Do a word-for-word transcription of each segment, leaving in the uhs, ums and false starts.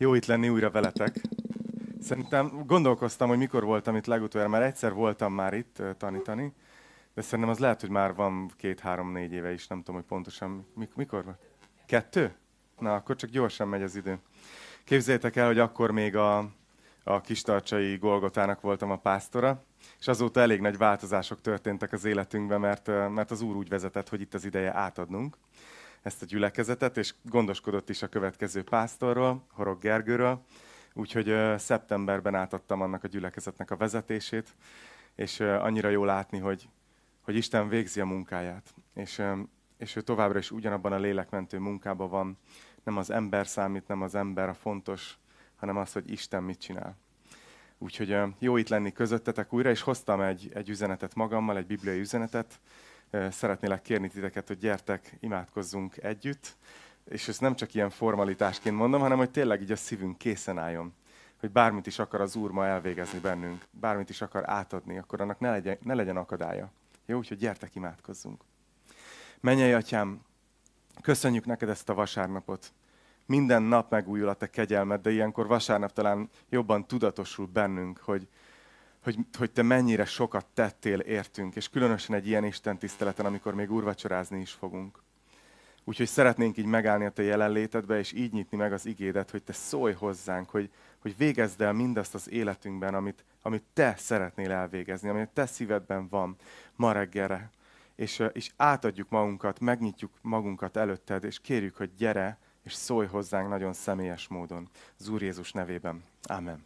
Jó itt lenni újra veletek. Szerintem gondolkoztam, hogy mikor voltam itt legutoljára, mert egyszer voltam már itt uh, tanítani, de szerintem az lehet, hogy már van két-három-négy éve is, nem tudom, hogy pontosan mik- mikor volt. Kettő? Na, akkor csak gyorsan megy az idő. Képzeljétek el, hogy akkor még a, a kistarcsai Golgotának voltam a pásztora, és azóta elég nagy változások történtek az életünkben, mert, uh, mert az Úr úgy vezetett, hogy itt az ideje átadnunk ezt a gyülekezetet, és gondoskodott is a következő pásztorról, Horog Gergőről, úgyhogy uh, szeptemberben átadtam annak a gyülekezetnek a vezetését, és uh, annyira jó látni, hogy, hogy Isten végzi a munkáját, és, uh, és ő továbbra is ugyanabban a lélekmentő munkában van, nem az ember számít, nem az ember a fontos, hanem az, hogy Isten mit csinál. Úgyhogy uh, jó itt lenni közöttetek újra, és hoztam egy, egy üzenetet magammal, egy bibliai üzenetet. Szeretnélek kérni titeket, hogy gyertek, imádkozzunk együtt, és ezt nem csak ilyen formalitásként mondom, hanem hogy tényleg így a szívünk készen álljon, hogy bármit is akar az Úr ma elvégezni bennünk, bármit is akar átadni, akkor annak ne legyen, ne legyen akadálya. Jó, úgyhogy gyertek, imádkozzunk. Mennyei Atyám, köszönjük neked ezt a vasárnapot. Minden nap megújul a te kegyelmed, de ilyenkor vasárnap talán jobban tudatosul bennünk, hogy Hogy, hogy te mennyire sokat tettél értünk, és különösen egy ilyen Isten tiszteleten, amikor még úrvacsorázni is fogunk. Úgyhogy szeretnénk így megállni a te jelenlétedbe, és így nyitni meg az igédet, hogy te szólj hozzánk, hogy, hogy végezd el mindazt az életünkben, amit, amit te szeretnél elvégezni, ami a te szívedben van ma reggelre. És, és átadjuk magunkat, megnyitjuk magunkat előtted, és kérjük, hogy gyere, és szólj hozzánk nagyon személyes módon. Az Úr Jézus nevében. Amen.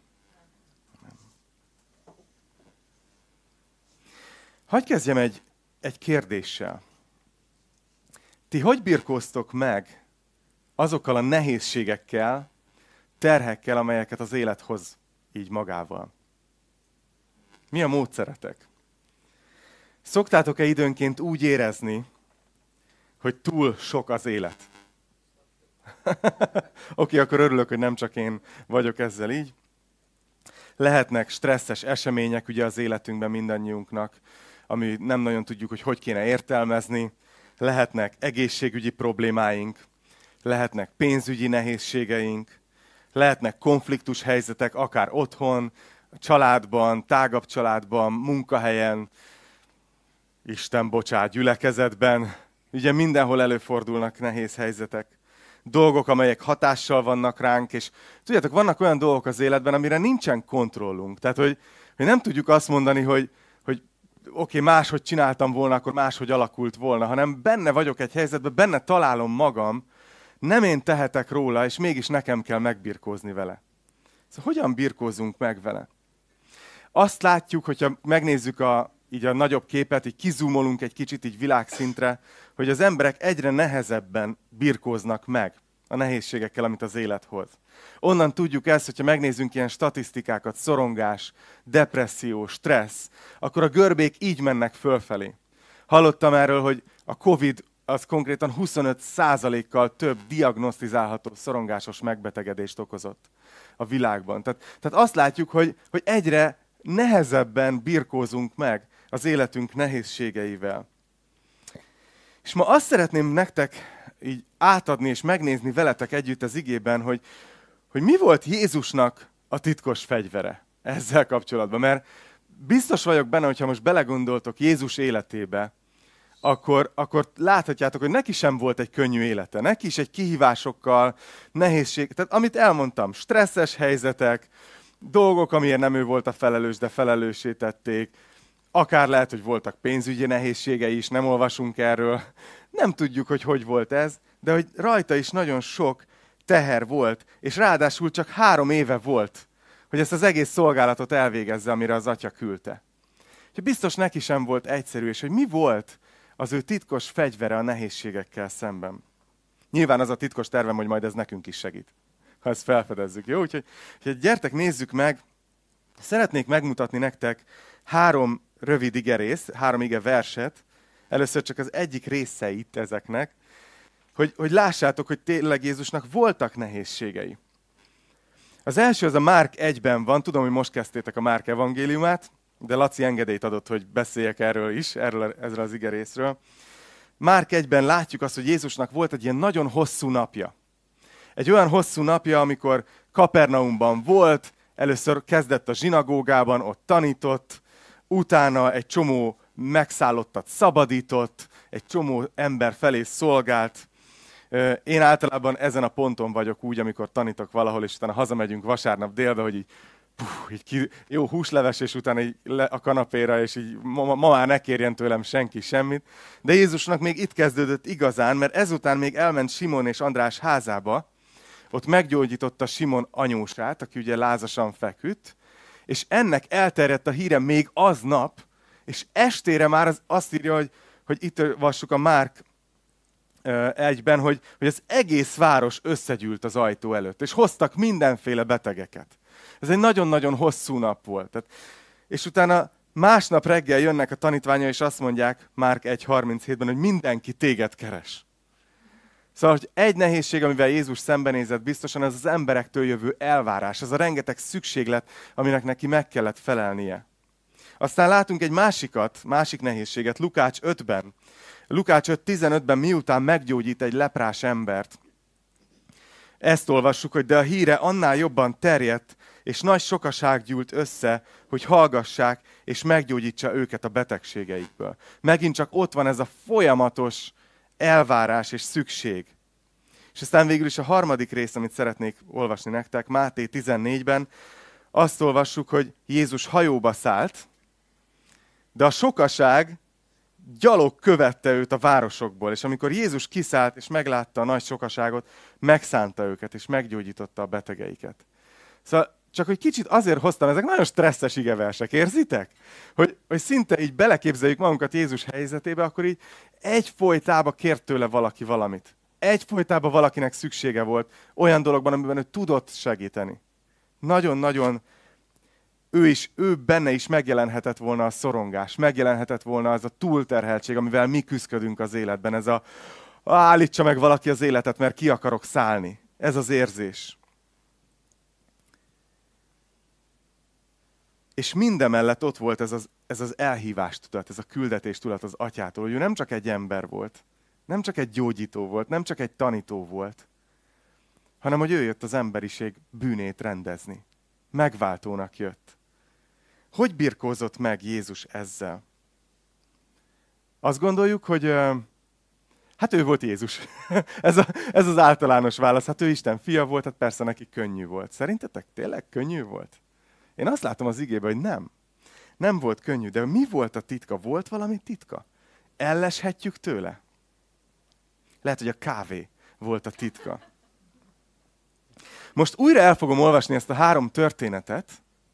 Hadd kezdjem egy, egy kérdéssel. Ti hogy birkóztok meg azokkal a nehézségekkel, terhekkel, amelyeket az élet hoz így magával? Mi a módszeretek? Szoktátok-e időnként úgy érezni, hogy túl sok az élet? Oké, okay, akkor örülök, hogy nem csak én vagyok ezzel így. Lehetnek stresszes események ugye az életünkben mindannyiunknak, ami nem nagyon tudjuk, hogy hogy kéne értelmezni. Lehetnek egészségügyi problémáink, lehetnek pénzügyi nehézségeink, lehetnek konfliktus helyzetek, akár otthon, családban, tágabb családban, munkahelyen, Isten bocsát, gyülekezetben. Ugye mindenhol előfordulnak nehéz helyzetek. Dolgok, amelyek hatással vannak ránk, és tudjátok, vannak olyan dolgok az életben, amire nincsen kontrollunk. Tehát, hogy, hogy nem tudjuk azt mondani, hogy, hogy oké, okay, máshogy csináltam volna, akkor máshogy alakult volna, hanem benne vagyok egy helyzetben, benne találom magam, nem én tehetek róla, és mégis nekem kell megbirkózni vele. Szóval hogyan birkózunk meg vele? Azt látjuk, hogyha megnézzük a, így a nagyobb képet, így kizumolunk egy kicsit így világszintre, hogy az emberek egyre nehezebben birkóznak meg a nehézségekkel, amit az élet hoz. Onnan tudjuk ezt, hogyha megnézzünk ilyen statisztikákat, szorongás, depresszió, stressz, akkor a görbék így mennek fölfelé. Hallottam erről, hogy a Covid az konkrétan huszonöt százalékkal több diagnosztizálható szorongásos megbetegedést okozott a világban. Tehát, tehát azt látjuk, hogy, hogy egyre nehezebben birkózunk meg az életünk nehézségeivel. És ma azt szeretném nektek így átadni és megnézni veletek együtt az igében, hogy, hogy mi volt Jézusnak a titkos fegyvere ezzel kapcsolatban. Mert biztos vagyok benne, hogyha most belegondoltok Jézus életébe, akkor, akkor láthatjátok, hogy neki sem volt egy könnyű élete. Neki is egy kihívásokkal, nehézség, tehát amit elmondtam, stresszes helyzetek, dolgok, amiért nem ő volt a felelős, de felelőssé tették. Akár lehet, hogy voltak pénzügyi nehézségei is, nem olvasunk erről. Nem tudjuk, hogy hogy volt ez, de hogy rajta is nagyon sok teher volt, és ráadásul csak három éve volt, hogy ezt az egész szolgálatot elvégezze, amire az atya küldte. Úgyhogy biztos neki sem volt egyszerű, és hogy mi volt az ő titkos fegyvere a nehézségekkel szemben. Nyilván az a titkos tervem, hogy majd ez nekünk is segít, ha ezt felfedezzük. Jó? Úgyhogy, úgyhogy gyertek, nézzük meg. Szeretnék megmutatni nektek három rövid igerész, három ige verset. Először csak az egyik részeit ezeknek, hogy, hogy lássátok, hogy tényleg Jézusnak voltak nehézségei. Az első az a Márk egyben van, tudom, hogy most kezdtétek a Márk evangéliumát, de Laci engedélyt adott, hogy beszéljek erről is, erről, ezről az igerészről. Márk egyben látjuk azt, hogy Jézusnak volt egy ilyen nagyon hosszú napja. Egy olyan hosszú napja, amikor Kapernaumban volt, először kezdett a zsinagógában, ott tanított, utána egy csomó megszállottat szabadított, egy csomó ember felé szolgált. Én általában ezen a ponton vagyok úgy, amikor tanítok valahol, és utána hazamegyünk vasárnap délbe, hogy így, puh, így ki, jó húsleves, és utána így le a kanapéra, és így ma, ma már ne kérjen tőlem senki semmit. De Jézusnak még itt kezdődött igazán, mert ezután még elment Simon és András házába, ott meggyógyította Simon anyósát, aki ugye lázasan feküdt, és ennek elterjedt a híre még aznap, és estére már az, azt írja, hogy, hogy itt olvassuk a Márk egyben, hogy, hogy az egész város összegyűlt az ajtó előtt, és hoztak mindenféle betegeket. Ez egy nagyon-nagyon hosszú nap volt. Tehát, és utána másnap reggel jönnek a tanítványai, és azt mondják Márk egy harminchétben, hogy mindenki téged keres. Szóval, hogy egy nehézség, amivel Jézus szembenézett biztosan, ez az emberektől jövő elvárás, az a rengeteg szükséglet, aminek neki meg kellett felelnie. Aztán látunk egy másikat, másik nehézséget, Lukács ötben. Lukács öt tizenötben miután meggyógyít egy leprás embert. Ezt olvassuk, hogy de a híre annál jobban terjedt, és nagy sokaság gyűlt össze, hogy hallgassák, és meggyógyítsa őket a betegségeikből. Megint csak ott van ez a folyamatos elvárás és szükség. És aztán végül is a harmadik rész, amit szeretnék olvasni nektek, Máté tizennégyben, azt olvassuk, hogy Jézus hajóba szállt, de a sokaság gyalog követte őt a városokból, és amikor Jézus kiszállt és meglátta a nagy sokaságot, megszánta őket, és meggyógyította a betegeiket. Szóval csak hogy kicsit azért hoztam, ezek nagyon stresszes igeversek, érzitek? Hogy, hogy szinte így beleképzeljük magunkat Jézus helyzetébe, akkor így egyfolytában kért tőle valaki valamit. Egyfolytában valakinek szüksége volt olyan dologban, amiben ő tudott segíteni. Nagyon-nagyon ő is, ő benne is megjelenhetett volna a szorongás, megjelenhetett volna az a túlterheltség, amivel mi küzdködünk az életben. Ez a állítsa meg valaki az életet, mert ki akarok szállni. Ez az érzés. És mindemellett ott volt ez az, ez az elhívás tudat, ez a küldetés tudat az atyától, hogy ő nem csak egy ember volt, nem csak egy gyógyító volt, nem csak egy tanító volt, hanem hogy ő jött az emberiség bűnét rendezni. Megváltónak jött. Hogy birkózott meg Jézus ezzel? Azt gondoljuk, hogy hát ő volt Jézus. ez, a, ez az általános válasz. Hát ő Isten fia volt, hát persze neki könnyű volt. Szerintetek tényleg könnyű volt? Én azt látom az igében, hogy nem. Nem volt könnyű, de mi volt a titka? Volt valami titka? Elleshetjük tőle? Lehet, hogy a kávé volt a titka. Most újra el fogom olvasni ezt a három történetet,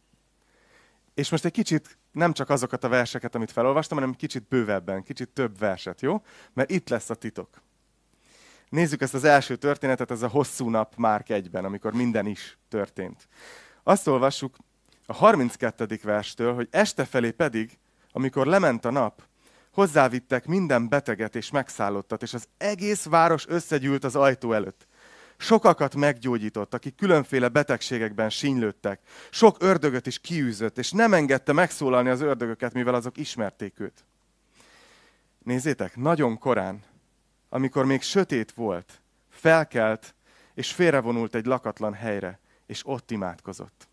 és most egy kicsit nem csak azokat a verseket, amit felolvastam, hanem kicsit bővebben, kicsit több verset, jó? Mert itt lesz a titok. Nézzük ezt az első történetet, ez a hosszú nap Márk egyben, amikor minden is történt. Azt olvassuk a harminckettedik verstől, hogy este felé pedig, amikor lement a nap, hozzávittek minden beteget és megszállottat, és az egész város összegyűlt az ajtó előtt. Sokakat meggyógyított, akik különféle betegségekben sínylődtek. Sok ördögöt is kiűzött, és nem engedte megszólalni az ördögöket, mivel azok ismerték őt. Nézzétek, nagyon korán, amikor még sötét volt, felkelt, és félrevonult egy lakatlan helyre, és ott imádkozott.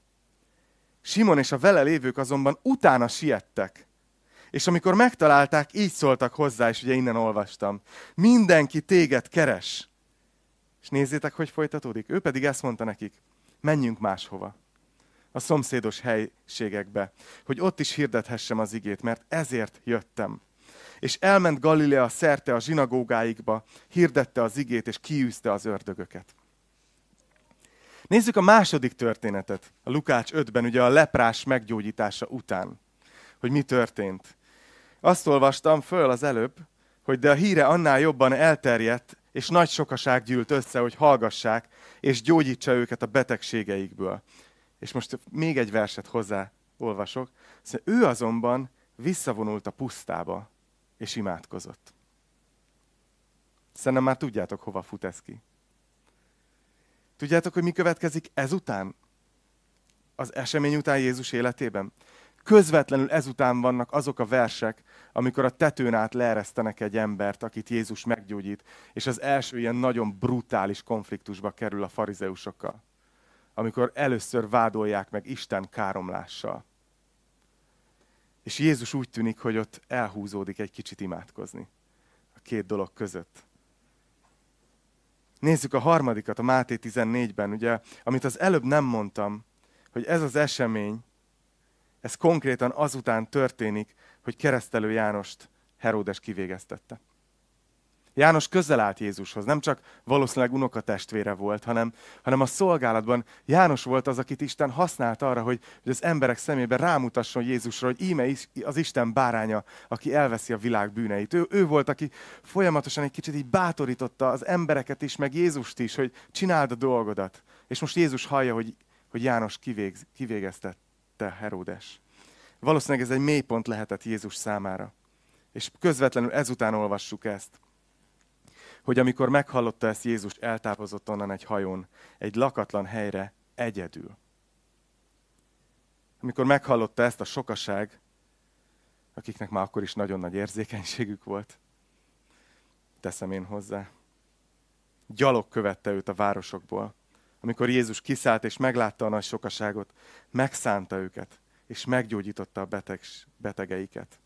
Simon és a vele lévők azonban utána siettek, és amikor megtalálták, így szóltak hozzá, és ugye innen olvastam. Mindenki téged keres. És nézzétek, hogy folytatódik. Ő pedig ezt mondta nekik, menjünk máshova, a szomszédos helységekbe, hogy ott is hirdethessem az igét, mert ezért jöttem. És elment Galilea szerte a zsinagógáikba, hirdette az igét, és kiűzte az ördögöket. Nézzük a második történetet, a Lukács ötben, ugye a leprás meggyógyítása után, hogy mi történt. Azt olvastam föl az előbb, hogy de a híre annál jobban elterjedt, és nagy sokaság gyűlt össze, hogy hallgassák, és gyógyítsa őket a betegségeikből. És most még egy verset hozzá olvasok. Szóval ő azonban visszavonult a pusztába, és imádkozott. Szerintem már tudjátok, hova fut ez ki. Tudjátok, hogy mi következik ezután? Az esemény után Jézus életében? Közvetlenül ezután vannak azok a versek, amikor a tetőn át leeresztenek egy embert, akit Jézus meggyógyít, és az első ilyen nagyon brutális konfliktusba kerül a farizeusokkal. amikor először vádolják meg Isten káromlással. És Jézus úgy tűnik, hogy ott elhúzódik egy kicsit imádkozni a két dolog között. Nézzük a harmadikat, a Máté tizennégyben, ugye, amit az előbb nem mondtam, hogy ez az esemény, ez konkrétan azután történik, hogy Keresztelő Jánost Heródes kivégeztette. János közel állt Jézushoz, nem csak valószínűleg unokatestvére volt, hanem, hanem a szolgálatban János volt az, akit Isten használt arra, hogy, hogy az emberek szemében rámutasson Jézusra, hogy íme az Isten báránya, aki elveszi a világ bűneit. Ő, ő volt, aki folyamatosan egy kicsit így bátorította az embereket is, meg Jézust is, hogy csináld a dolgodat. És most Jézus hallja, hogy, hogy János kivégz, kivégeztette Heródes. Valószínűleg ez egy mélypont lehetett Jézus számára. És közvetlenül ezután olvassuk ezt, hogy amikor meghallotta ezt, Jézus eltávozott onnan egy hajón, egy lakatlan helyre egyedül. Amikor meghallotta ezt a sokaság, akiknek már akkor is nagyon nagy érzékenységük volt, teszem én hozzá, gyalog követte őt a városokból. Amikor Jézus kiszállt és meglátta a nagy sokaságot, megszánta őket, és meggyógyította a beteg, betegeiket.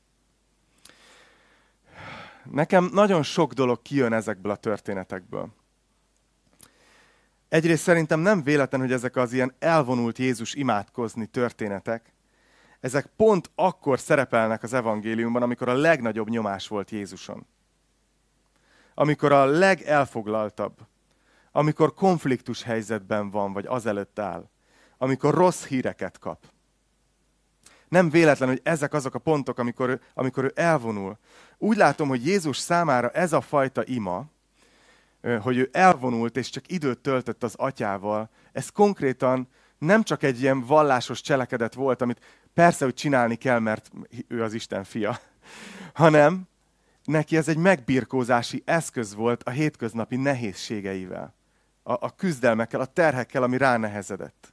Nekem nagyon sok dolog kijön ezekből a történetekből. Egyrészt szerintem nem véletlen, hogy ezek az ilyen elvonult Jézus imádkozni történetek, ezek pont akkor szerepelnek az evangéliumban, amikor a legnagyobb nyomás volt Jézuson. Amikor a legelfoglaltabb, amikor konfliktus helyzetben van, vagy azelőtt áll, amikor rossz híreket kap. Nem véletlen, hogy ezek azok a pontok, amikor, amikor ő elvonul. Úgy látom, hogy Jézus számára ez a fajta ima, hogy ő elvonult és csak időt töltött az atyával, ez konkrétan nem csak egy ilyen vallásos cselekedet volt, amit persze, hogy csinálni kell, mert ő az Isten fia, hanem neki ez egy megbirkózási eszköz volt a hétköznapi nehézségeivel, a, a küzdelmekkel, a terhekkel, ami ránehezedett.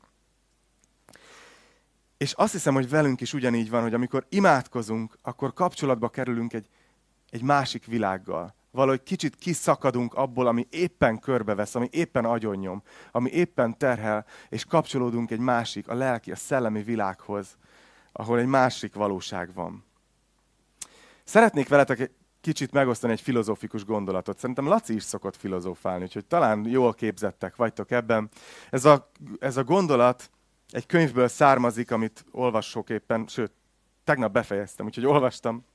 És azt hiszem, hogy velünk is ugyanígy van, hogy amikor imádkozunk, akkor kapcsolatba kerülünk egy, egy másik világgal. Valahogy kicsit kiszakadunk abból, ami éppen körbevesz, ami éppen agyonnyom, ami éppen terhel, és kapcsolódunk egy másik, a lelki, a szellemi világhoz, ahol egy másik valóság van. Szeretnék veletek egy kicsit megosztani egy filozófikus gondolatot. Szerintem Laci is szokott filozófálni, úgyhogy talán jól képzettek vagytok ebben. Ez a, ez a gondolat egy könyvből származik, amit olvassok éppen, sőt, tegnap befejeztem, úgyhogy olvastam.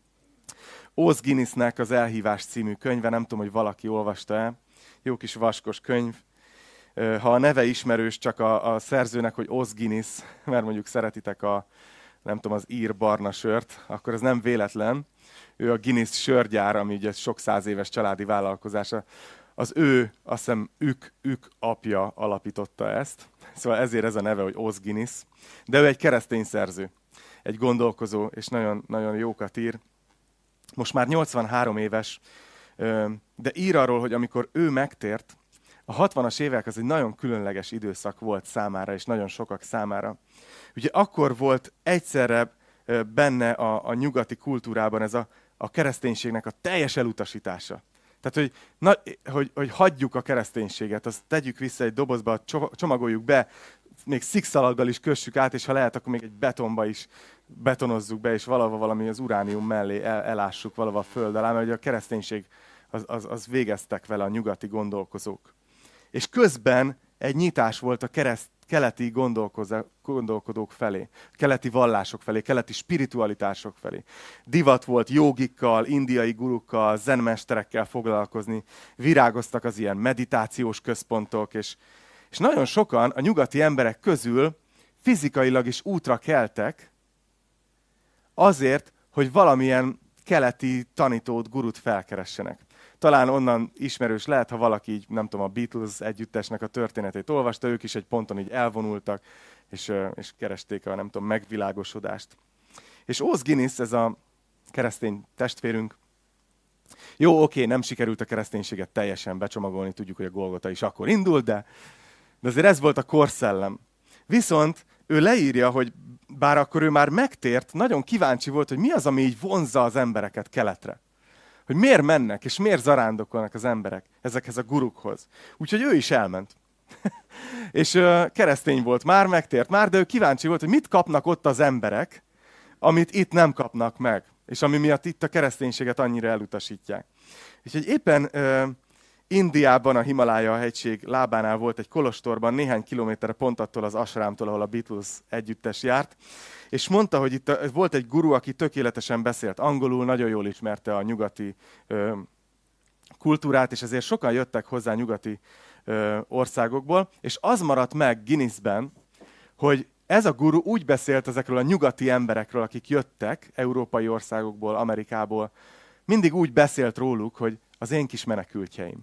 Os Guinnessnek az Elhívás című könyve, nem tudom, hogy valaki olvasta-e. Jó kis vaskos könyv. Ha a neve ismerős csak a, a szerzőnek, hogy Os Guinness, mert mondjuk szeretitek a, nem tudom, az ír barna sört, akkor ez nem véletlen. Ő a Guinness sörgyár, ami ugye sok száz éves családi vállalkozása. Az ő, azt hiszem, ők, ők apja alapította ezt. Szóval ezért ez a neve, hogy Os Guinness. De ő egy keresztény szerző, egy gondolkozó, és nagyon, nagyon jókat ír. Most már nyolcvanhárom éves, de ír arról, hogy amikor ő megtért, a hatvanas évek az egy nagyon különleges időszak volt számára, és nagyon sokak számára. Ugye akkor volt egyszerre benne a, a nyugati kultúrában ez a, a kereszténységnek a teljes elutasítása. Tehát, hogy, na, hogy, hogy hagyjuk a kereszténységet, azt tegyük vissza egy dobozba, csomagoljuk be, még szikszalaggal is kössük át, és ha lehet, akkor még egy betonba is betonozzuk be, és valahol valami az uránium mellé el, elássuk valahol a föld alá, mert a kereszténység az, az, az végeztek vele a nyugati gondolkozók. És közben egy nyitás volt a kereszt, keleti gondolkodók felé, keleti vallások felé, keleti spiritualitások felé. Divat volt jógikkal, indiai gurukkal, zenmesterekkel foglalkozni, virágoztak az ilyen meditációs központok, és, és nagyon sokan a nyugati emberek közül fizikailag is útra keltek azért, hogy valamilyen keleti tanítót, gurut felkeressenek. Talán onnan ismerős lehet, ha valaki így, nem tudom, a Beatles együttesnek a történetét olvasta, ők is egy ponton így elvonultak, és, és keresték a, nem tudom, megvilágosodást. És Os Guinness, ez a keresztény testvérünk, jó, oké, nem sikerült a kereszténységet teljesen becsomagolni, tudjuk, hogy a Golgota is akkor indult, de, de azért ez volt a korszellem. Viszont ő leírja, hogy bár akkor ő már megtért, nagyon kíváncsi volt, hogy mi az, ami így vonzza az embereket keletre. Hogy miért mennek, és miért zarándokolnak az emberek ezekhez a gurukhoz. Úgyhogy ő is elment. És uh, keresztény volt már, megtért már, de ő kíváncsi volt, hogy mit kapnak ott az emberek, amit itt nem kapnak meg, és ami miatt itt a kereszténységet annyira elutasítják. És hogy éppen uh, Indiában, a Himalája hegység lábánál volt egy kolostorban, néhány kilométerre pont attól az ashramtól, ahol a Beatles együttes járt, és mondta, hogy itt a, volt egy guru, aki tökéletesen beszélt angolul, nagyon jól ismerte a nyugati ö, kultúrát, és ezért sokan jöttek hozzá nyugati ö, országokból, és az maradt meg Guinnessben, hogy ez a guru úgy beszélt ezekről a nyugati emberekről, akik jöttek európai országokból, Amerikából, mindig úgy beszélt róluk, hogy az én kis menekültjeim.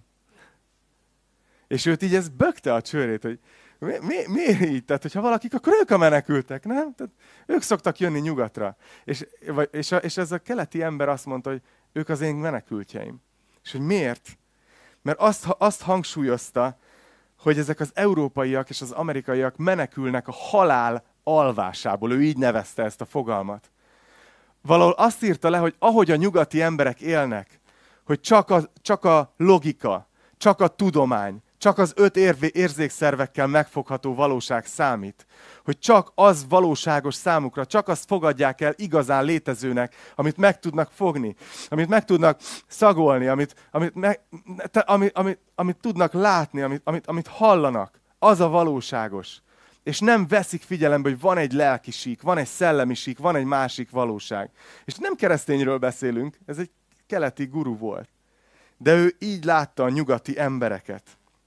És őt így ez bökte a csőrét, hogy mi, mi, miért így? Tehát, hogyha valakik, akkor ők a menekültek, nem? Tehát, ők szoktak jönni nyugatra. És, és, a, és ez a keleti ember azt mondta, hogy ők az én menekültjeim. És hogy miért? Mert azt, azt hangsúlyozta, hogy ezek az európaiak és az amerikaiak menekülnek a halál alvásából. Ő így nevezte ezt a fogalmat. Valahol azt írta le, hogy ahogy a nyugati emberek élnek, hogy csak a, csak a logika, csak a tudomány, csak az öt érvé, érzékszervekkel megfogható valóság számít. Hogy csak az valóságos számukra, csak azt fogadják el igazán létezőnek, amit meg tudnak fogni, amit meg tudnak szagolni, amit, amit, meg, te, amit, amit, amit tudnak látni, amit, amit, amit hallanak. Az a valóságos. És nem veszik figyelembe, hogy van egy lelki sík, van egy szellemi sík, van egy másik valóság. És nem keresztényről beszélünk, ez egy keleti guru volt. De ő így látta a nyugati embereket.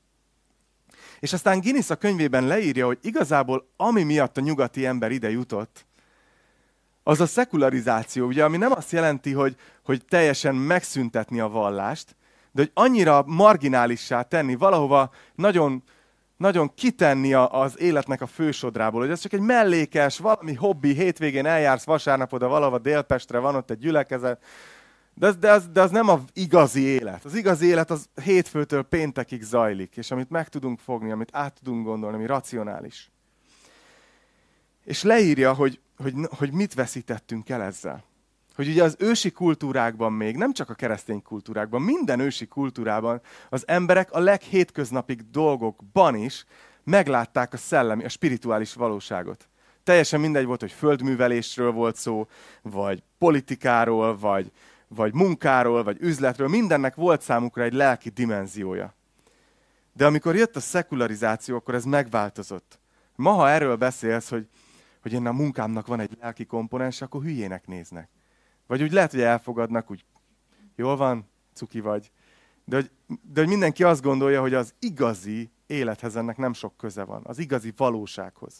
És aztán Guinness a könyvében leírja, hogy igazából ami miatt a nyugati ember ide jutott, az a szekularizáció, ugye, ami nem azt jelenti, hogy, hogy teljesen megszüntetni a vallást, de hogy annyira marginálissá tenni, valahova nagyon, nagyon kitenni az életnek a fősodrából, hogy ez csak egy mellékes, valami hobbi, hétvégén eljársz vasárnap oda valahova Délpestre, van ott egy gyülekezet, De az, de, az, de az nem az igazi élet. Az igazi élet az hétfőtől péntekig zajlik, és amit meg tudunk fogni, amit át tudunk gondolni, ami racionális. És leírja, hogy, hogy, hogy mit veszítettünk el ezzel. Hogy ugye az ősi kultúrákban még, nem csak a keresztény kultúrákban, minden ősi kultúrában az emberek a leghétköznapibb dolgokban is meglátták a szellemi, a spirituális valóságot. Teljesen mindegy volt, hogy földművelésről volt szó, vagy politikáról, vagy vagy munkáról, vagy üzletről, mindennek volt számukra egy lelki dimenziója. De amikor jött a szekularizáció, akkor ez megváltozott. Ma, ha erről beszélsz, hogy, hogy én a munkámnak van egy lelki komponens, akkor hülyének néznek. Vagy úgy lehet, hogy elfogadnak, úgy jól van, cuki vagy. De hogy, de hogy mindenki azt gondolja, hogy az igazi élethez ennek nem sok köze van. Az igazi valósághoz.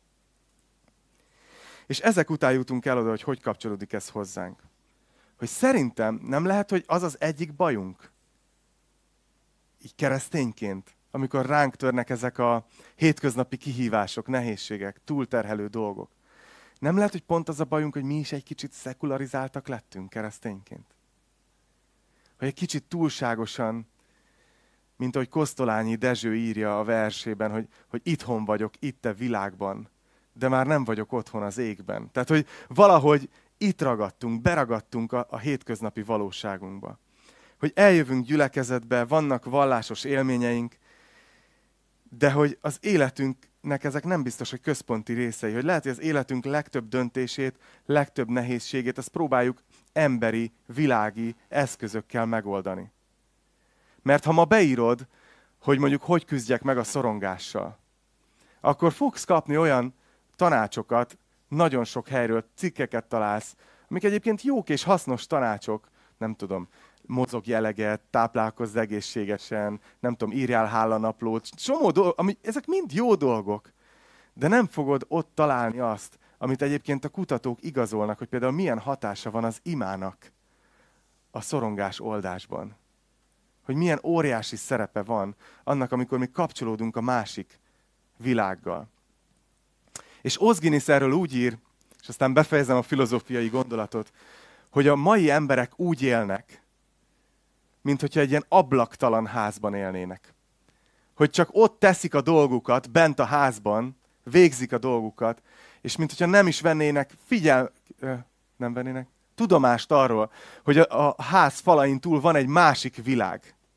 És ezek után jutunk el oda, hogy hogy kapcsolódik ez hozzánk. Hogy szerintem nem lehet, hogy az az egyik bajunk, így keresztényként, amikor ránk törnek ezek a hétköznapi kihívások, nehézségek, túlterhelő dolgok. Nem lehet, hogy pont az a bajunk, hogy mi is egy kicsit szekularizáltak lettünk keresztényként. Hogy egy kicsit túlságosan, mint ahogy Kosztolányi Dezső írja a versében, hogy, hogy itthon vagyok, itt a világban, de már nem vagyok otthon az égben. Tehát, hogy valahogy itt ragadtunk, beragadtunk a, a hétköznapi valóságunkba. Hogy eljövünk gyülekezetbe, vannak vallásos élményeink, de hogy az életünknek ezek nem biztos, hogy központi részei. Hogy lehet, hogy az életünk legtöbb döntését, legtöbb nehézségét, azt próbáljuk emberi, világi eszközökkel megoldani. Mert ha ma beírod, hogy mondjuk hogy küzdjek meg a szorongással, akkor fogsz kapni olyan tanácsokat, nagyon sok helyről cikkeket találsz, amik egyébként jók és hasznos tanácsok, nem tudom, mozogj eleget, táplálkozz egészségesen, nem tudom, írjál hálanaplót, csomó dolgok, ami, ezek mind jó dolgok, de nem fogod ott találni azt, amit egyébként a kutatók igazolnak, hogy például milyen hatása van az imának a szorongás oldásban. Hogy milyen óriási szerepe van annak, amikor mi kapcsolódunk a másik világgal. És Os Guinness erről úgy ír, és aztán befejezem a filozófiai gondolatot, hogy a mai emberek úgy élnek, mint hogyha egy ilyen ablaktalan házban élnének. Hogy csak ott teszik a dolgukat, bent a házban, végzik a dolgukat, és mint hogyha nem is vennének figyel... nem vennének tudomást arról, hogy a, a ház falain túl van egy másik világ.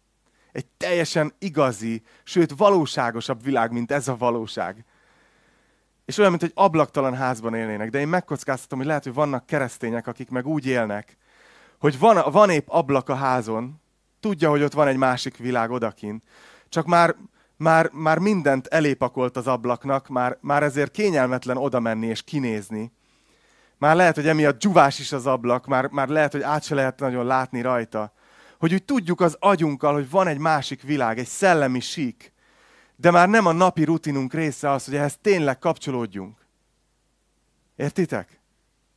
Egy teljesen igazi, sőt valóságosabb világ, mint ez a valóság. És olyan, mint egy ablaktalan házban élnének. De én megkockáztatom, hogy lehet, hogy vannak keresztények, akik meg úgy élnek, hogy van, van épp ablak a házon, tudja, hogy ott van egy másik világ odakint, csak már, már, már mindent elépakolt az ablaknak, már, már ezért kényelmetlen oda menni és kinézni. Már lehet, hogy emiatt dzsuvás is az ablak, már, már lehet, hogy át se lehet nagyon látni rajta. Hogy úgy tudjuk az agyunkkal, hogy van egy másik világ, egy szellemi sík, de már nem a napi rutinunk része az, hogy ehhez tényleg kapcsolódjunk. Értitek?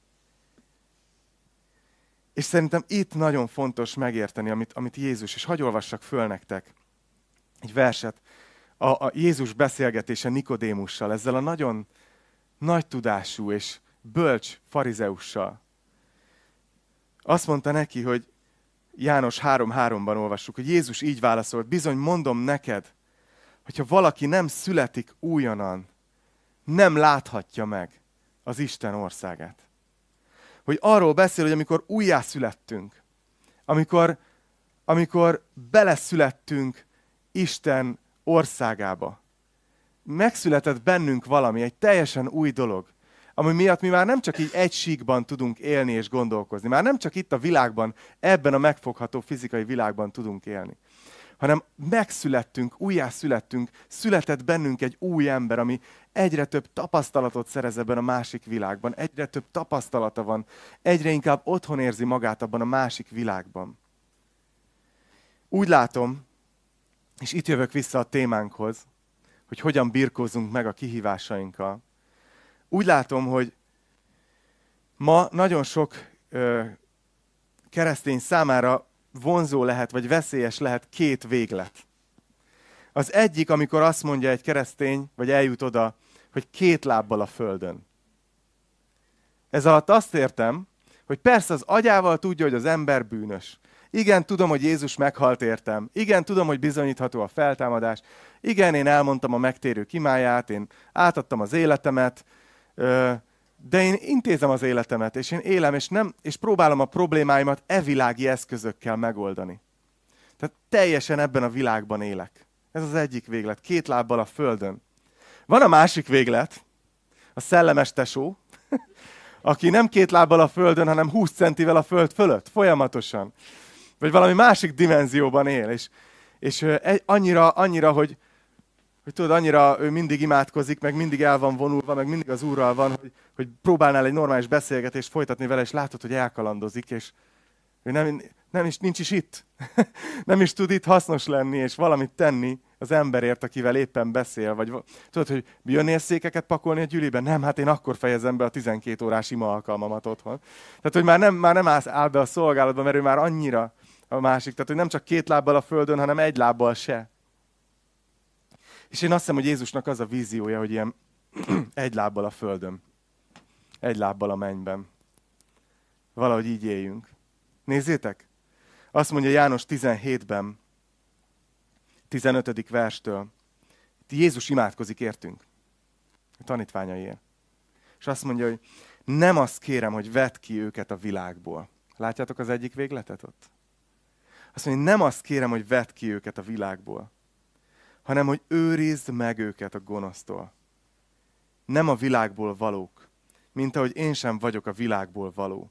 És szerintem itt nagyon fontos megérteni, amit, amit Jézus, és hadd olvassak föl nektek egy verset, a, a Jézus beszélgetése Nikodémussal, ezzel a nagyon nagy tudású és bölcs farizeussal. Azt mondta neki, hogy János három háromban olvassuk, hogy Jézus így válaszolt, bizony mondom neked, hogyha valaki nem születik újonnan, nem láthatja meg az Isten országát. Hogy arról beszél, hogy amikor újjászülettünk, amikor, amikor beleszülettünk Isten országába, megszületett bennünk valami, egy teljesen új dolog, ami miatt mi már nem csak így egy síkban tudunk élni és gondolkozni, már nem csak itt a világban, ebben a megfogható fizikai világban tudunk élni, hanem megszülettünk, újjászülettünk, született bennünk egy új ember, ami egyre több tapasztalatot szerez ebben a másik világban, egyre több tapasztalata van, egyre inkább otthon érzi magát abban a másik világban. Úgy látom, és itt jövök vissza a témánkhoz, hogy hogyan birkózunk meg a kihívásainkkal. Úgy látom, hogy ma nagyon sok ö, keresztény számára vonzó lehet, vagy veszélyes lehet két véglet. Az egyik, amikor azt mondja egy keresztény, vagy eljut oda, hogy két lábbal a földön. Ez alatt azt értem, hogy persze az agyával tudja, hogy az ember bűnös. Igen, tudom, hogy Jézus meghalt értem. Igen, tudom, hogy bizonyítható a feltámadás. Igen, én elmondtam a megtérő imáját, én átadtam az életemet, de én intézem az életemet, és én élem, és, nem, és próbálom a problémáimat evilági eszközökkel megoldani. Tehát teljesen ebben a világban élek. Ez az egyik véglet, két lábbal a földön. Van a másik véglet, a szellemes tesó, aki nem két lábbal a földön, hanem húsz centivel a föld fölött, folyamatosan. Vagy valami másik dimenzióban él, és, és annyira, annyira, hogy hogy tudod, annyira ő mindig imádkozik, meg mindig el van vonulva, meg mindig az Úrral van, hogy, hogy próbálnál egy normális beszélgetést folytatni vele, és látod, hogy elkalandozik, és ő nem, nem is, nincs is itt. Nem is tud itt hasznos lenni, és valamit tenni az emberért, akivel éppen beszél. Vagy tudod, hogy jönnél székeket pakolni a gyűliben? Nem, hát én akkor fejezem be a tizenkét órás ima alkalmamat otthon. Tehát, hogy már nem, már nem állsz, áll be a szolgálatba, mert ő már annyira a másik. Tehát, hogy nem csak két lábbal a földön, hanem egy lábbal se. És én azt hiszem, hogy Jézusnak az a víziója, hogy ilyen egy lábbal a földön, egy lábbal a mennyben. Valahogy így éljünk. Nézzétek! Azt mondja János tizenhétben, tizenötödik verstől, Jézus imádkozik értünk, a tanítványaiért. És azt mondja, hogy nem azt kérem, hogy vedd ki őket a világból. Látjátok az egyik végletet ott? Azt mondja, nem azt kérem, hogy vedd ki őket a világból, hanem hogy őrizd meg őket a gonosztól. Nem a világból valók, mint ahogy én sem vagyok a világból való.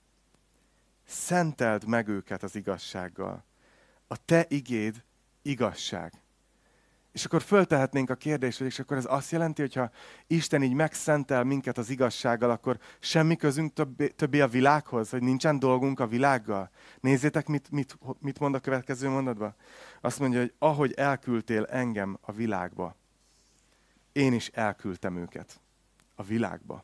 Szenteld meg őket az igazsággal. A te igéd igazság. És akkor föltehetnénk a kérdést, hogy és akkor ez azt jelenti, hogyha Isten így megszentel minket az igazsággal, akkor semmi közünk többé, többé a világhoz, hogy nincsen dolgunk a világgal. Nézzétek, mit, mit, mit mond a következő mondatban. Azt mondja, hogy ahogy elküldtél engem a világba, én is elküldtem őket a világba.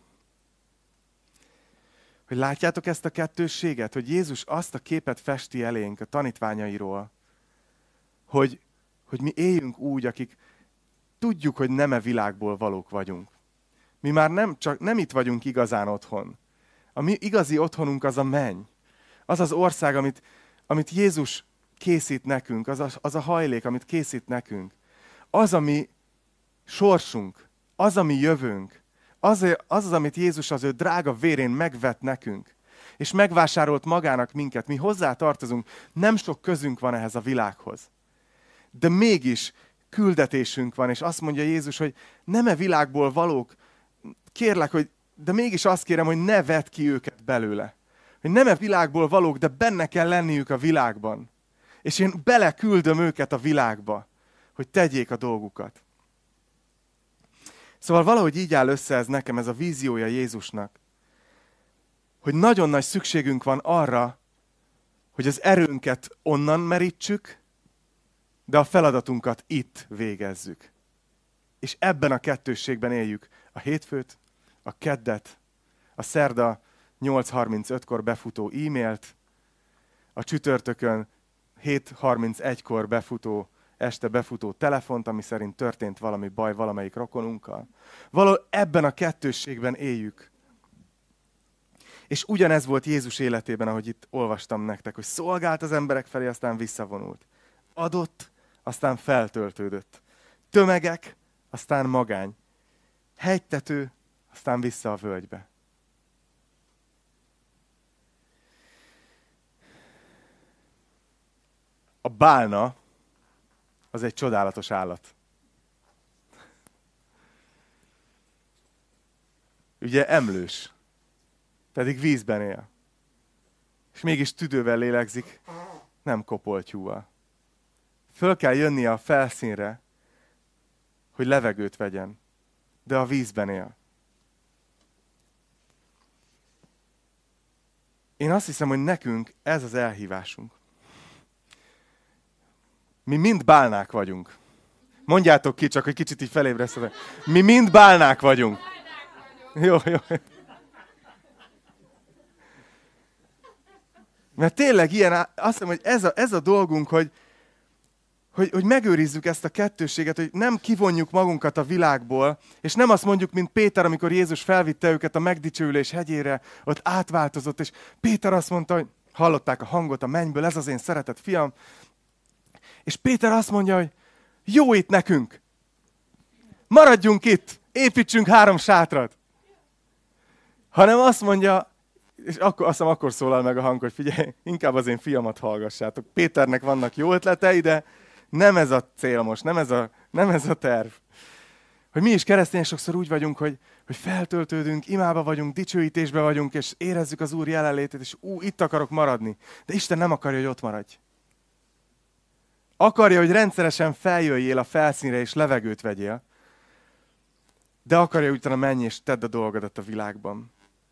Hogy látjátok ezt a kettősséget, hogy Jézus azt a képet festi elénk a tanítványairól, hogy hogy mi éljünk úgy, akik tudjuk, hogy nem e világból valók vagyunk. Mi már nem, csak, nem itt vagyunk igazán otthon. A mi igazi otthonunk az a menny. Az az ország, amit, amit Jézus készít nekünk, az a, az a hajlék, amit készít nekünk. Az a mi sorsunk, az a mi jövőnk, az az, az amit Jézus az ő drága vérén megvett nekünk, és megvásárolt magának minket. Mi hozzá tartozunk, nem sok közünk van ehhez a világhoz. de mégis küldetésünk van, és azt mondja Jézus, hogy nem e világból valók, kérlek, hogy, de mégis azt kérem, hogy ne vedd ki őket belőle. Hogy nem e világból valók, de benne kell lenniük a világban. És én beleküldöm őket a világba, hogy tegyék a dolgukat. Szóval valahogy így áll össze ez nekem, ez a víziója Jézusnak, hogy nagyon nagy szükségünk van arra, hogy az erőnket onnan merítsük, de a feladatunkat itt végezzük. És ebben a kettősségben éljük a hétfőt, a keddet, a szerda nyolc harmincötkor befutó e-mailt, a csütörtökön hét harmincegykor befutó, este befutó telefont, ami szerint történt valami baj valamelyik rokonunkkal. Valahol ebben a kettősségben éljük. És ugyanez volt Jézus életében, ahogy itt olvastam nektek, hogy szolgált az emberek felé, aztán visszavonult. Adott, aztán feltöltődött. Tömegek, aztán magány. Hegytető, aztán vissza a völgybe. A bálna az egy csodálatos állat. Ugye emlős, pedig vízben él. És mégis tüdővel lélegzik, nem kopoltyúval. Föl kell jönnie a felszínre, hogy levegőt vegyen, de a vízben él. Én azt hiszem, hogy nekünk ez az elhívásunk. Mi mind bálnák vagyunk. Mondjátok ki, csak hogy kicsit így felébresztetek. Mi mind bálnák vagyunk. Jó, jó. Mert tényleg ilyen, azt hiszem, hogy ez a, ez a dolgunk, hogy, hogy, hogy megőrizzük ezt a kettősséget, hogy nem kivonjuk magunkat a világból, és nem azt mondjuk, mint Péter, amikor Jézus felvitte őket a megdicsőülés hegyére, ott átváltozott, és Péter azt mondta, hogy hallották a hangot a mennyből, ez az én szeretett fiam, és Péter azt mondja, hogy jó itt nekünk, maradjunk itt, építsünk három sátrat. Hanem azt mondja, és akkor, azt hiszem, akkor szólal meg a hang, hogy figyelj, inkább az én fiamat hallgassátok. Péternek vannak jó ötletei, de nem ez a cél most, nem ez a, nem ez a terv. Hogy mi is keresztények sokszor úgy vagyunk, hogy, hogy feltöltődünk, imába vagyunk, dicsőítésbe vagyunk, és érezzük az Úr jelenlétét, és ú, itt akarok maradni. De Isten nem akarja, hogy ott maradj. Akarja, hogy rendszeresen feljöjjél a felszínre, és levegőt vegyél. De akarja, hogy utána menj, és tedd a dolgodat a világban.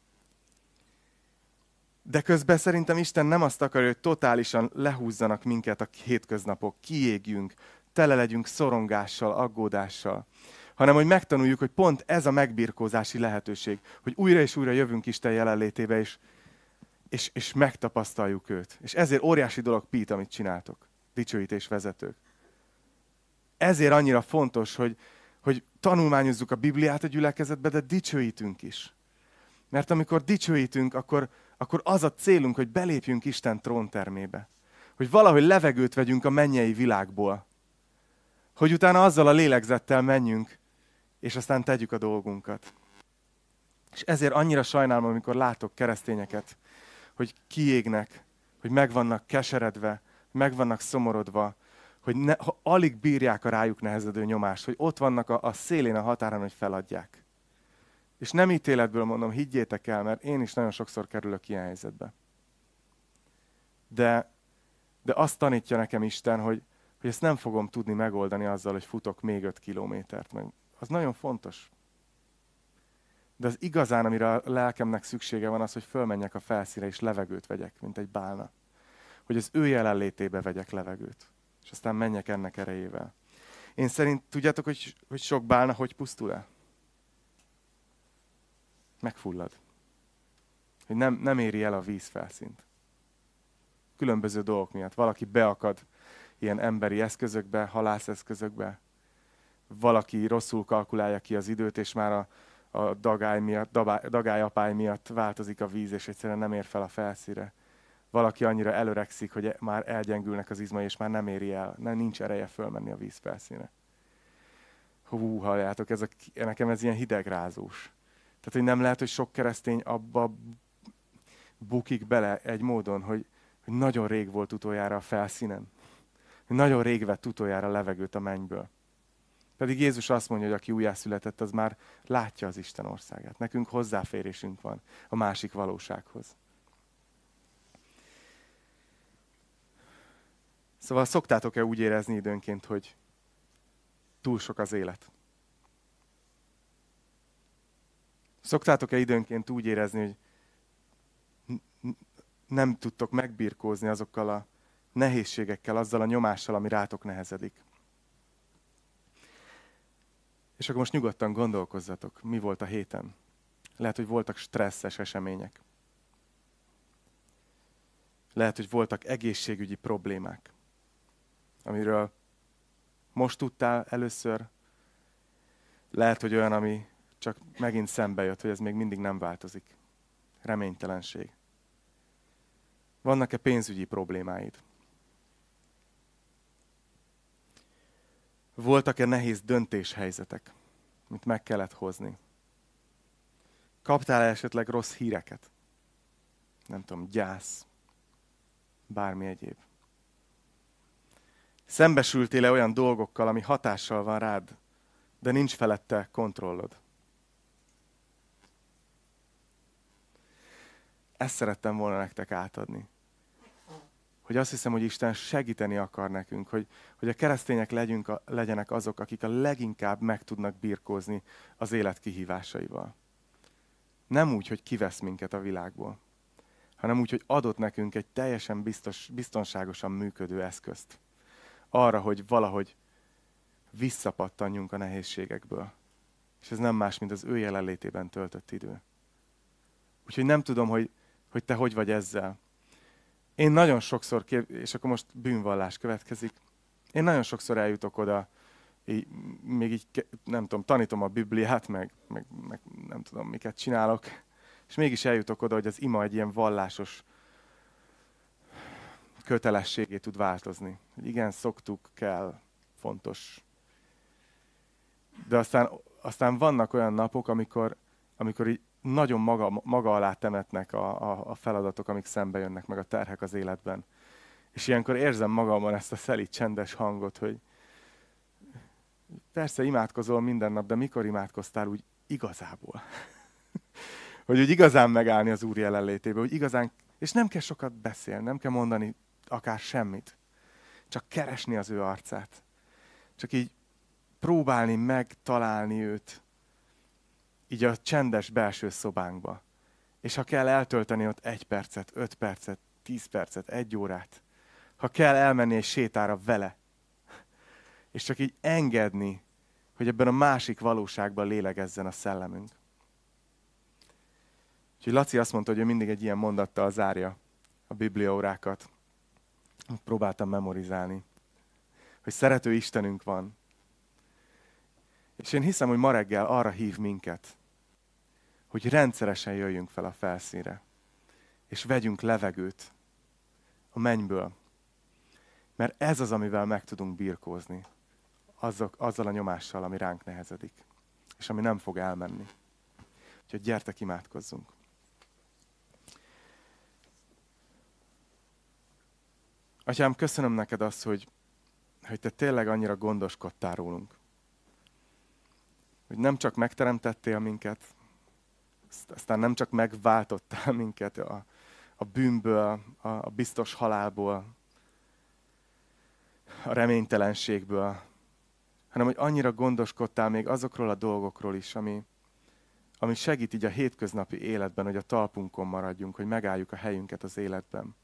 De közben szerintem Isten nem azt akarja, hogy totálisan lehúzzanak minket a hétköznapok, kiégjünk, tele legyünk szorongással, aggódással, hanem hogy megtanuljuk, hogy pont ez a megbirkózási lehetőség, hogy újra és újra jövünk Isten jelenlétébe, és, és, és megtapasztaljuk őt. És ezért óriási dolog, Pete, amit csináltok, dicsőítés vezetők. Ezért annyira fontos, hogy, hogy tanulmányozzuk a Bibliát a gyülekezetbe, de dicsőítünk is. Mert amikor dicsőítünk, akkor, akkor az a célunk, hogy belépjünk Isten tróntermébe. Hogy valahogy levegőt vegyünk a mennyei világból. Hogy utána azzal a lélegzettel menjünk, és aztán tegyük a dolgunkat. És ezért annyira sajnálom, amikor látok keresztényeket, hogy kiégnek, hogy meg vannak keseredve, meg vannak szomorodva, hogy ne, ha alig bírják a rájuk nehezedő nyomást, hogy ott vannak a, a szélén, a határon, hogy feladják. És nem ítéletből mondom, higgyétek el, mert én is nagyon sokszor kerülök ilyen helyzetbe. De, de azt tanítja nekem Isten, hogy, hogy ezt nem fogom tudni megoldani azzal, hogy futok még öt kilométert. Meg. Az nagyon fontos. De az igazán, amire a lelkemnek szüksége van, az, hogy fölmenjek a felszínre és levegőt vegyek, mint egy bálna. Hogy az ő jelenlétébe vegyek levegőt. És aztán menjek ennek erejével. Én szerint, tudjátok, hogy, hogy sok bálna hogy pusztul el? Megfullad. Hogy nem, nem éri el a vízfelszínt. Különböző dolgok miatt. Valaki beakad ilyen emberi eszközökbe, halászeszközökbe. Valaki rosszul kalkulálja ki az időt, és már a, a dagály miatt, dagályapály miatt változik a víz, és egyszerűen nem ér fel a felszínre. Valaki annyira előregszik, hogy már elgyengülnek az izmai, és már nem éri el, nem, nincs ereje fölmenni a víz felszínre. Hú, halljátok, ez a, nekem ez ilyen hidegrázós. Tehát, hogy nem lehet, hogy sok keresztény abba bukik bele egy módon, hogy, hogy nagyon rég volt utoljára a felszínen. hogy nagyon rég vett utoljára levegőt a mennyből. Pedig Jézus azt mondja, hogy aki újjászületett, az már látja az Isten országát. Nekünk hozzáférésünk van a másik valósághoz. Szóval szoktátok-e úgy érezni időnként, hogy túl sok az élet? Szoktátok-e időnként úgy érezni, hogy nem tudtok megbirkózni azokkal a nehézségekkel, azzal a nyomással, ami rátok nehezedik? És akkor most nyugodtan gondolkozzatok, mi volt a héten. Lehet, hogy voltak stresszes események. Lehet, hogy voltak egészségügyi problémák, amiről most tudtál először. Lehet, hogy olyan, ami csak megint szembe jött, hogy ez még mindig nem változik. Reménytelenség. Vannak-e pénzügyi problémáid? Voltak-e nehéz döntéshelyzetek, amit meg kellett hozni? Kaptál-e esetleg rossz híreket? Nem tudom, gyász, bármi egyéb. Szembesültél-e olyan dolgokkal, ami hatással van rád, de nincs felette kontrollod? Ezt szerettem volna nektek átadni. Hogy azt hiszem, hogy Isten segíteni akar nekünk, hogy, hogy a keresztények legyünk, a, legyenek azok, akik a leginkább meg tudnak birkózni az élet kihívásaival. Nem úgy, hogy kivesz minket a világból, hanem úgy, hogy adott nekünk egy teljesen biztos, biztonságosan működő eszközt. Arra, hogy valahogy visszapattanjunk a nehézségekből. És ez nem más, mint az ő jelenlétében töltött idő. Úgyhogy nem tudom, hogy, hogy te hogy vagy ezzel. Én nagyon sokszor, kép... és akkor most bűnvallás következik, én nagyon sokszor eljutok oda, így, még így, nem tudom, tanítom a Bibliát, meg, meg, meg nem tudom, miket csinálok, és mégis eljutok oda, hogy az ima egy ilyen vallásos kötelességé tud változni. Hogy igen, szoktuk, kell, fontos. De aztán, aztán vannak olyan napok, amikor, amikor így nagyon maga, maga alá temetnek a, a, a feladatok, amik szembe jönnek, meg a terhek az életben. És ilyenkor érzem magamban ezt a szelíd, csendes hangot, hogy persze imádkozol minden nap, de mikor imádkoztál úgy igazából? Hogy úgy igazán megállni az Úr jelenlétébe, hogy igazán, és nem kell sokat beszélni, nem kell mondani akár semmit. Csak keresni az ő arcát. Csak így próbálni megtalálni őt, így a csendes belső szobánkba. És ha kell eltölteni ott egy percet, öt percet, tíz percet, egy órát, ha kell elmenni egy sétára vele, és csak így engedni, hogy ebben a másik valóságban lélegezzen a szellemünk. Úgyhogy Laci azt mondta, hogy ő mindig egy ilyen mondattal zárja a bibliaórákat. Próbáltam memorizálni, hogy szerető Istenünk van. És én hiszem, hogy ma reggel arra hív minket, hogy rendszeresen jöjjünk fel a felszínre, és vegyünk levegőt a mennyből. Mert ez az, amivel meg tudunk birkózni, azok, azzal a nyomással, ami ránk nehezedik, és ami nem fog elmenni. Úgyhogy gyertek, imádkozzunk. Atyám, köszönöm neked azt, hogy, hogy te tényleg annyira gondoskodtál rólunk. Hogy nem csak megteremtettél minket, aztán nem csak megváltottál minket a, a bűnből, a, a biztos halálból, a reménytelenségből, hanem hogy annyira gondoskodtál még azokról a dolgokról is, ami, ami segít így a hétköznapi életben, hogy a talpunkon maradjunk, hogy megálljuk a helyünket az életben.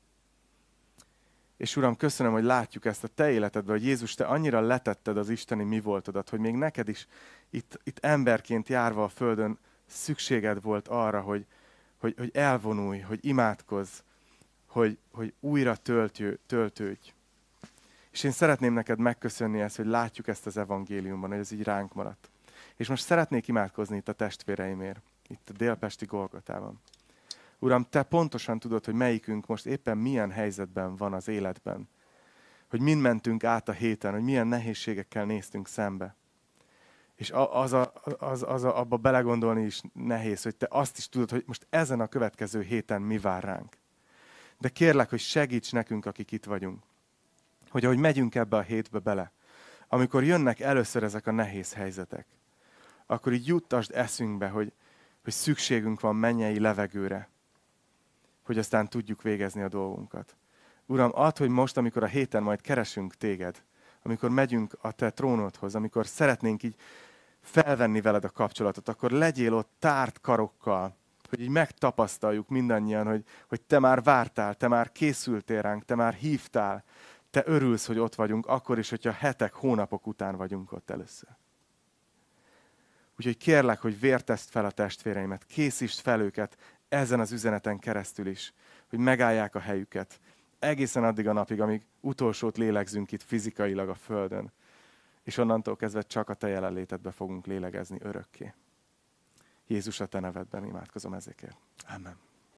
És Uram, köszönöm, hogy látjuk ezt a te életedben, hogy Jézus, te annyira letetted az isteni mi voltodat, hogy még neked is itt, itt emberként járva a földön szükséged volt arra, hogy, hogy, hogy elvonulj, hogy imádkozz, hogy, hogy újra töltjő, töltődj. És én szeretném neked megköszönni ezt, hogy látjuk ezt az evangéliumban, hogy ez így ránk maradt. És most szeretnék imádkozni itt a testvéreimért, itt a délpesti Golgotában. Uram, te pontosan tudod, hogy melyikünk most éppen milyen helyzetben van az életben. Hogy mind mentünk át a héten, hogy milyen nehézségekkel néztünk szembe. És az a, az, az a, abba belegondolni is nehéz, hogy te azt is tudod, hogy most ezen a következő héten mi vár ránk. De kérlek, hogy segíts nekünk, akik itt vagyunk. hogy ahogy megyünk ebbe a hétbe bele, amikor jönnek először ezek a nehéz helyzetek, akkor így juttasd eszünkbe, hogy, hogy szükségünk van mennyei levegőre, hogy aztán tudjuk végezni a dolgunkat. Uram, add, hogy most, amikor a héten majd keresünk téged, amikor megyünk a te trónodhoz, amikor szeretnénk így felvenni veled a kapcsolatot, akkor legyél ott tárt karokkal, hogy így megtapasztaljuk mindannyian, hogy, hogy te már vártál, te már készültél ránk, te már hívtál, te örülsz, hogy ott vagyunk, akkor is, hogyha hetek, hónapok után vagyunk ott először. Úgyhogy kérlek, hogy vértezd fel a testvéreimet, készítsd fel őket ezen az üzeneten keresztül is, hogy megállják a helyüket, egészen addig a napig, amíg utolsót lélegzünk itt fizikailag a földön, és onnantól kezdve csak a te jelenlétedbe fogunk lélegezni örökké. Jézus, a te nevedben imádkozom ezekért. Amen.